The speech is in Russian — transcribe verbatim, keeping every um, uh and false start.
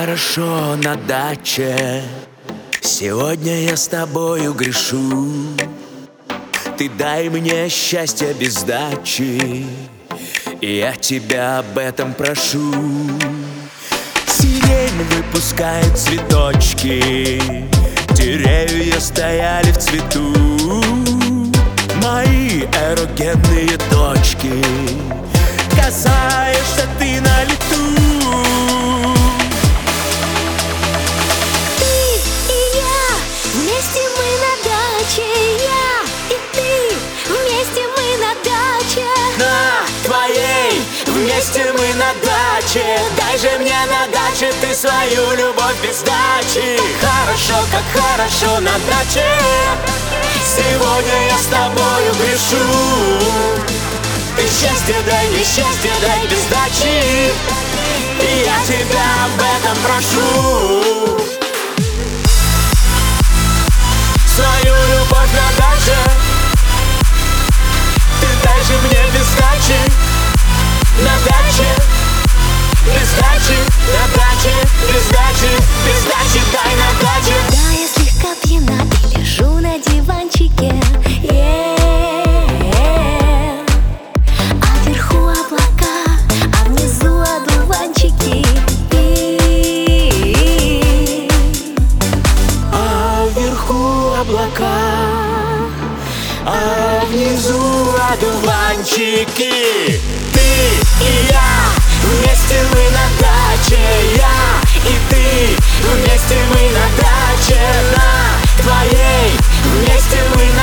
хорошо на даче. Сегодня я с тобою грешу. Ты дай мне счастье без дачи, и я тебя об этом прошу. Сирень выпускает цветочки, деревья стояли в цвету. Мои эрогенные точки, касаешься ты на лету. Ты и я, вместе мы на даче. Я и ты, вместе мы на даче. На твоей, вместе мы на даче. Дай же мне на даче ты свою любовь без дачи. Хорошо, как хорошо на даче. Сегодня я с тобою грешу. Ты счастье дай, мне счастье дай без дачи, и я тебя об этом прошу. Свою любовь на даче ты дай же мне без дачи. На даче, без дачи, на даче, без дачи, без дачи, дай на даче. Да, я слегка пьяна и лежу на диванчике. Е-е-е. А вверху облака, а внизу одуванчики. И-и-и. А вверху облака, а внизу одуванчики. Ты и я, вместе мы на даче. Я и ты, вместе мы на даче. На твоей, вместе мы